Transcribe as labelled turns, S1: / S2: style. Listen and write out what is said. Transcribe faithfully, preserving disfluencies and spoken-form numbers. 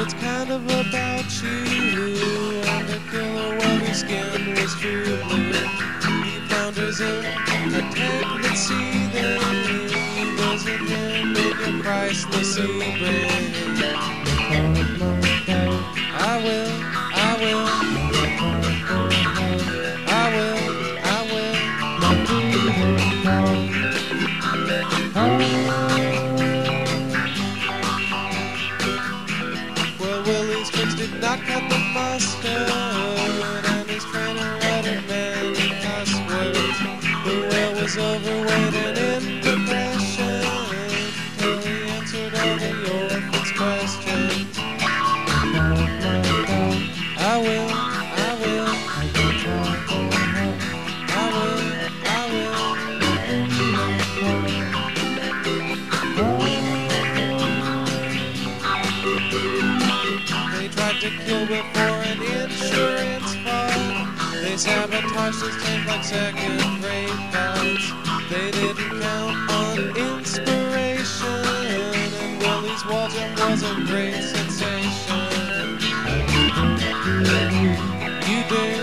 S1: It's kind of about you, and the killer while his skin was true blue. He founders in a tank that's seething. You visit him in your priceless evening. I will, I will, I will, I will. Well, Willie's tricks did not cut the mustard, and his trainer uttered many cuss words. The whale was overweight and in depression, till he answered all the orphan's questions. I will, I will, I will, I will. They tried to kill before an insurance fund. They sabotaged his tank like second-rate bugs. They didn't count on inspiration, and Willie's wall jump was a great sensation. You dare